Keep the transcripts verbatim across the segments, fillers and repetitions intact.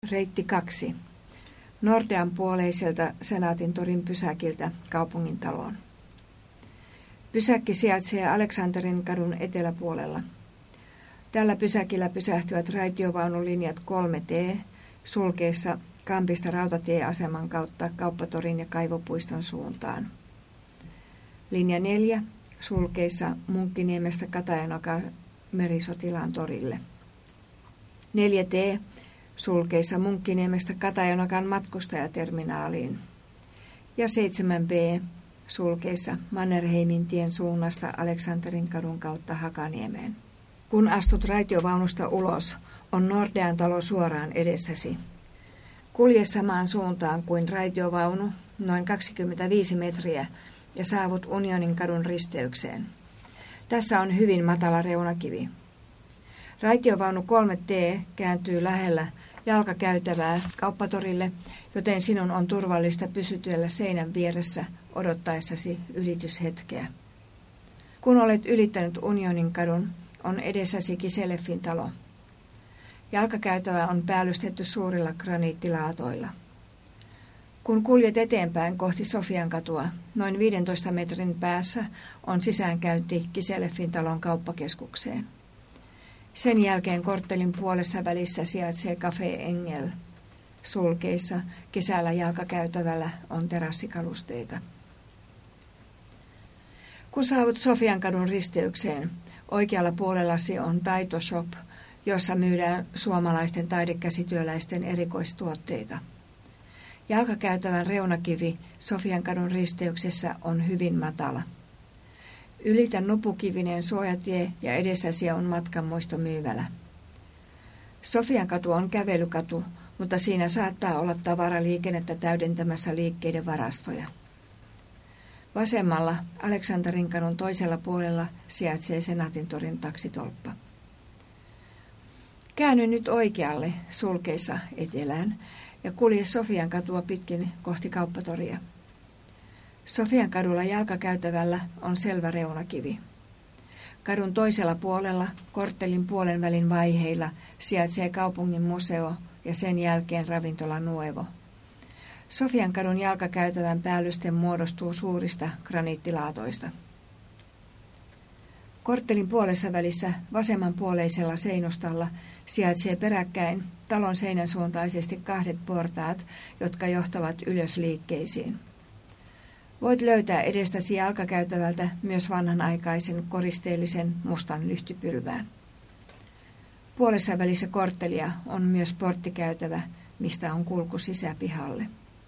Reitti kaksi. Nordean puoleiselta Senaatintorin pysäkiltä kaupungintaloon. Pysäkki sijaitsee Aleksanterinкadun eteläpuolella. Tällä pysäkillä pysähtyvät raitiovaunulinjat kolme T sulkeessa Kampista rautatieaseman kautta Kauppatorin ja Kaivopuiston suuntaan. Linja neljä sulkeissa Munkkiniemestä Katajanokan Merisotilaan torille. neljä T sulkeissa Munkkiniemestä Katajanokan matkustajaterminaaliin. Ja seitsemän B sulkeissa Mannerheimin tien suunnasta Aleksanterinкadun kautta Hakaniemeen. Kun astut raitiovaunusta ulos, on Nordean talo suoraan edessäsi. Kulje samaan suuntaan kuin raitiovaunu, noin kaksikymmentäviisi metriä, ja saavut Unioninkadun risteykseen. Tässä on hyvin matala reunakivi. Raitiovaunu kolme T kääntyy lähellä jalkakäytävää Kauppatorille, joten sinun on turvallista pysytellä seinän vieressä odottaessasi ylityshetkeä. Kun olet ylittänyt Unioninkadun, on edessäsi Kiseleffin talo. Jalkakäytävä on päällystetty suurilla graniittilaatoilla. Kun kuljet eteenpäin kohti Sofiankatua, noin viidentoista metrin päässä on sisäänkäynti Kiseleffin talon kauppakeskukseen. Sen jälkeen korttelin puolessa välissä sijaitsee Café Engel. Sulkeissa kesällä jalkakäytävällä on terassikalusteita. Kun saavut Sofiankadun risteykseen, oikealla puolellasi on Taito Shop, jossa myydään suomalaisten taidekäsityöläisten erikoistuotteita. Jalkakäytävän reunakivi Sofiankadun risteyksessä on hyvin matala. Ylitä nupukivinen suojatie ja edessäsi on matkanmuistomyymälä. Sofiankatu on kävelykatu, mutta siinä saattaa olla tavaraliikennettä täydentämässä liikkeiden varastoja. Vasemmalla Aleksanterinкadun toisella puolella sijaitsee Senaatintorin taksitolppa. Käänny nyt oikealle sulkeissa etelään ja kulje Sofiankatua pitkin kohti Kauppatoria. Sofiankadulla jalkakäytävällä on selvä reunakivi. Kadun toisella puolella, korttelin puolen välin vaiheilla, sijaitsee kaupungin museo ja sen jälkeen ravintola Nuevo. Sofiankadun jalkakäytävän päällyste muodostuu suurista graniittilaatoista. Korttelin puolessa välissä vasemmanpuoleisella seinustalla sijaitsee peräkkäin talon seinän suuntaisesti kahdet portaat, jotka johtavat ylös liikkeisiin. Voit löytää edestäsi jalkakäytävältä myös vanhanaikaisen koristeellisen mustan lyhtypylvään. Puolessa välissä korttelia on myös porttikäytävä, mistä on kulku sisäpihalle.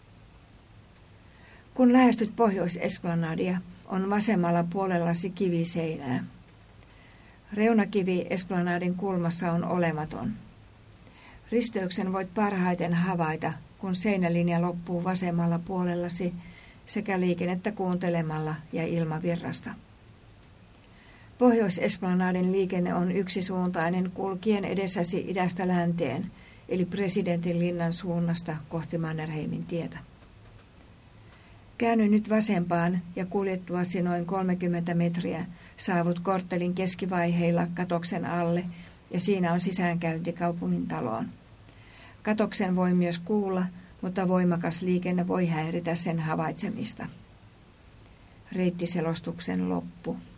Kun lähestyt Pohjois-Esplanadia, on vasemmalla puolellasi kiviseinää. Reunakivi Esplanadin kulmassa on olematon. Risteyksen voit parhaiten havaita, kun seinälinja loppuu vasemmalla puolellasi sekä liikennettä kuuntelemalla ja ilmavirrasta. Pohjois-Esplanadin liikenne on yksisuuntainen kulkien edessäsi idästä länteen, eli Presidentin linnan suunnasta kohti Mannerheimin tietä. Käänny nyt vasempaan ja kuljettuasi noin kolmekymmentä metriä saavut korttelin keskivaiheilla katoksen alle ja siinä on sisäänkäynti kaupungin taloon. Katoksen voi myös kuulla, mutta voimakas liikenne voi häiritä sen havaitsemista. Reittiselostuksen loppu.